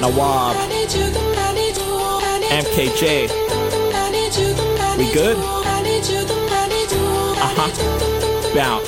Nawab, MKJ. We good? Bounce.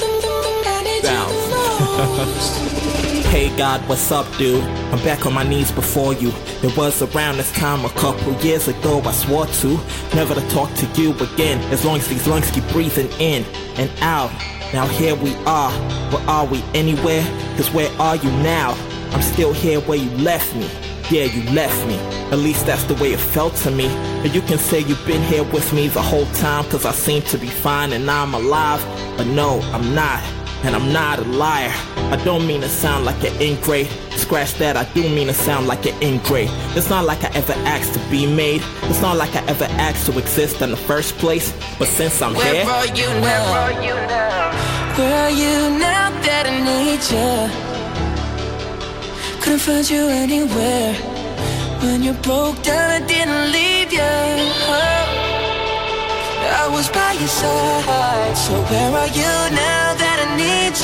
Hey God, what's up, dude? I'm back on my knees before you. It was around this time a couple years ago I swore to never to talk to you again, as long as these lungs keep breathing in and out. Now here we are. Where are we anywhere? Cause where are you now? I'm still here where you left me. Yeah, you left me. At least that's the way it felt to me. And you can say you've been here with me the whole time, cause I seem to be fine and I'm alive. But no, I'm not. And I'm not a liar. I don't mean to sound like an ingrate. Scratch that, I do mean to sound like an ingrate. It's not like I ever asked to be made. It's not like I ever asked to exist in the first place. But since I'm here, where are you now? Where are you now that I need you? Couldn't find you anywhere. When you broke down, I didn't leave you. I was by your side. So where are you now that I need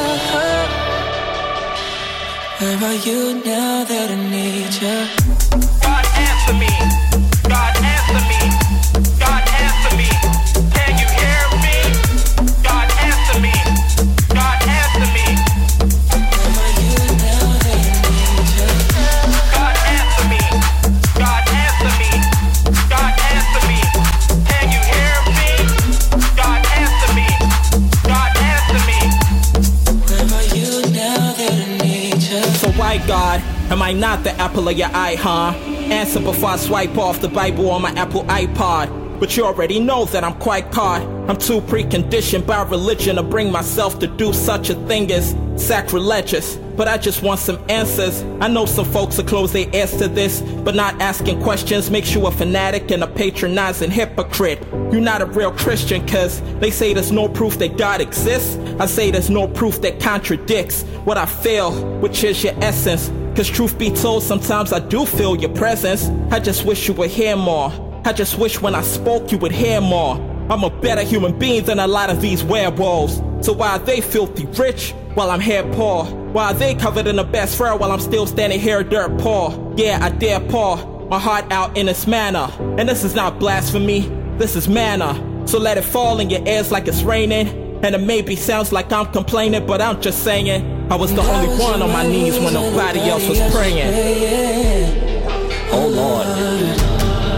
you? Where are you now that I need you? God answer me. God answer me. God answer me. Can you hear me? God answer me. God answer me. Where are you now that I need you? God answer me. God answer me. God answer me. Can you hear me? God answer me. God answer me. Where are you now that I need you? so why God, am I not the apple of your eye, huh? Answer before I swipe off the Bible on my Apple iPod. But you already know that I'm quite caught. I'm too preconditioned by religion to bring myself to do such a thing as sacrilegious. But I just want some answers. I know some folks will close their ears to this, but not asking questions makes you a fanatic and a patronizing hypocrite. You're not a real Christian, cause they say there's no proof that God exists. I say there's no proof that contradicts what I feel, which is your essence. Cause truth be told, sometimes I do feel your presence. I just wish you would hear more. I just wish when I spoke you would hear more. I'm a better human being than a lot of these werewolves. So why are they filthy rich while I'm here poor? Why are they covered in the best fur while I'm still standing here dirt poor? Yeah, I dare pour my heart out in this manner. And this is not blasphemy, this is manna. So let it fall in your ears like it's raining. And it maybe sounds like I'm complaining, but I'm just saying I was the only one on my knees when nobody else was praying. Oh Lord.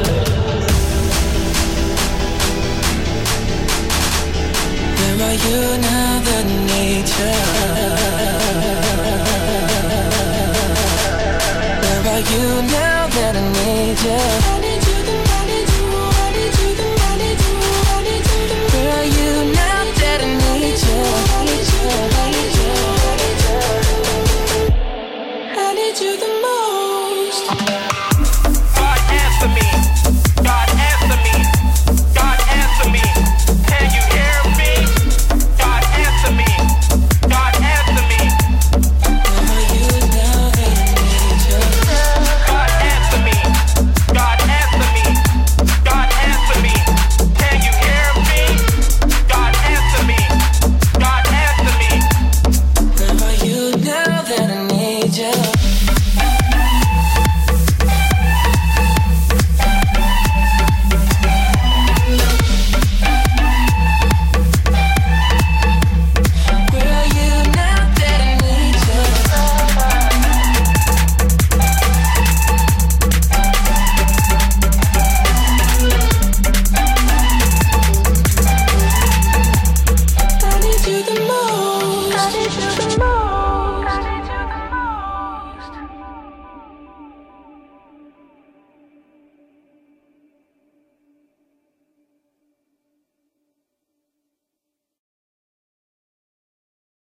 Where are you now that I need you? Where are you now that I need you?